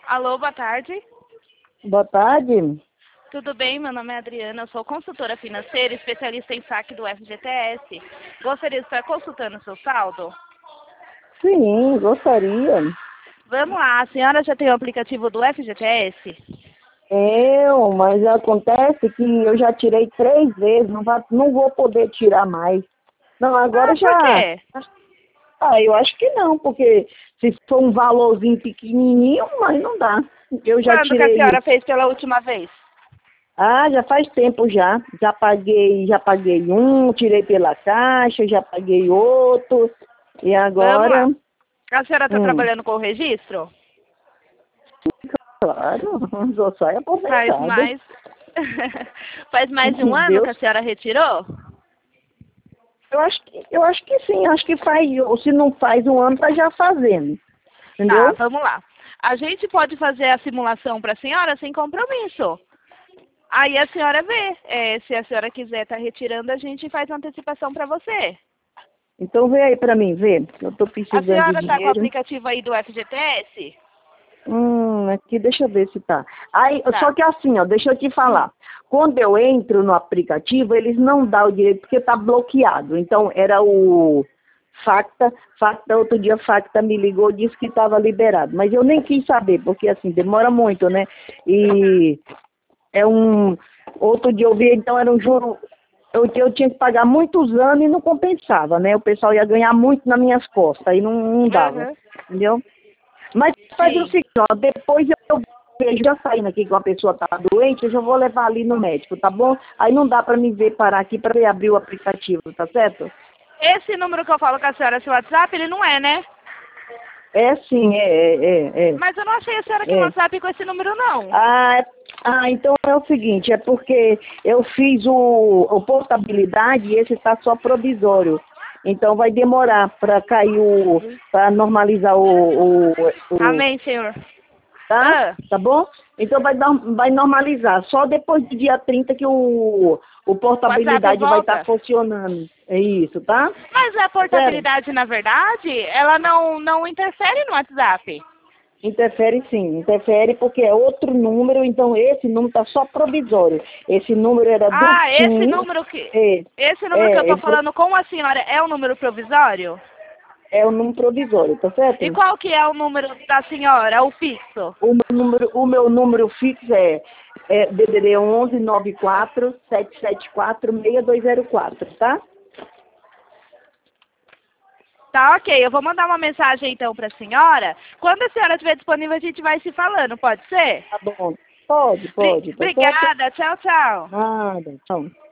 Alô, boa tarde. Boa tarde. Tudo bem? Meu nome é Adriana, eu sou consultora financeira, especialista em saque do FGTS. Gostaria de estar consultando o seu saldo? Sim, gostaria. Vamos lá, a senhora já tem o aplicativo do FGTS? Mas acontece que eu já tirei 3 vezes, não vou poder tirar mais. Não, agora Por já. quê? Eu acho que não, porque se for um valorzinho pequenininho, mas não dá. Eu já Quando que a tirei. senhora fez pela última vez? Já faz tempo já. Já paguei um, tirei pela caixa, já paguei outro. E Vamos agora, lá. A senhora está hum, trabalhando com o registro? claro, só sai Faz aposentada. mais... Faz mais de um ano que a Deus. senhora retirou? Eu acho que sim, acho que faz, ou se não faz um ano, tá já fazendo, Tá, entendeu? vamos lá. A gente pode fazer a simulação para a senhora sem compromisso. Aí a senhora vê. Se a senhora quiser estar retirando, a gente faz uma antecipação para você. Então vê aí pra mim, vê, eu tô A precisando de senhora está com o dinheiro. aplicativo aí do FGTS? Aqui, deixa eu ver se tá. Aí, só Tá. que assim, ó, deixa eu te falar. Quando eu entro no aplicativo, eles não dão o direito porque tá bloqueado. Então, era o outro dia Facta me ligou e disse que estava liberado. Mas eu nem quis saber, porque assim, demora muito, né? E outro dia eu vi, então era um juro, eu tinha que pagar muitos anos e não compensava, né? O pessoal ia ganhar muito nas minhas costas, aí não dava, Uhum. entendeu? Mas faz o Sim. seguinte, ó, depois eu vejo, já saindo aqui que uma pessoa tá doente, eu já vou levar ali no médico, tá bom? Aí não dá pra me ver parar aqui pra ver abrir o aplicativo, tá certo? Esse número que eu falo com a senhora, seu WhatsApp, ele não é, né? É sim, Mas eu não achei a senhora aqui no é. WhatsApp com esse número, não. Então é o seguinte, é porque eu fiz o portabilidade e esse está só provisório. Então vai demorar para cair para normalizar o Amém, senhor. tá? Ah, Tá bom? Então vai normalizar. Só depois do dia 30 que o o WhatsApp portabilidade vai estar volta? funcionando. É isso, tá? Mas a Tá certo? portabilidade, na verdade, ela não interfere no WhatsApp. Interfere sim, interfere porque é outro número, então esse número está só provisório. Esse número era do Ah, esse SUS, número que... é, Esse número que eu tô ele falando com a senhora é o número provisório? é o número provisório, tá E certo? qual que é o número da senhora, o fixo? O meu número fixo é DDD 11 94 774 6204, tá? Tá, ok. Eu vou mandar uma mensagem então para a senhora. Quando a senhora estiver disponível, a gente vai se falando, pode ser? Tá bom. Pode, tá certo? Obrigada. Tchau, tchau. Nada, tchau.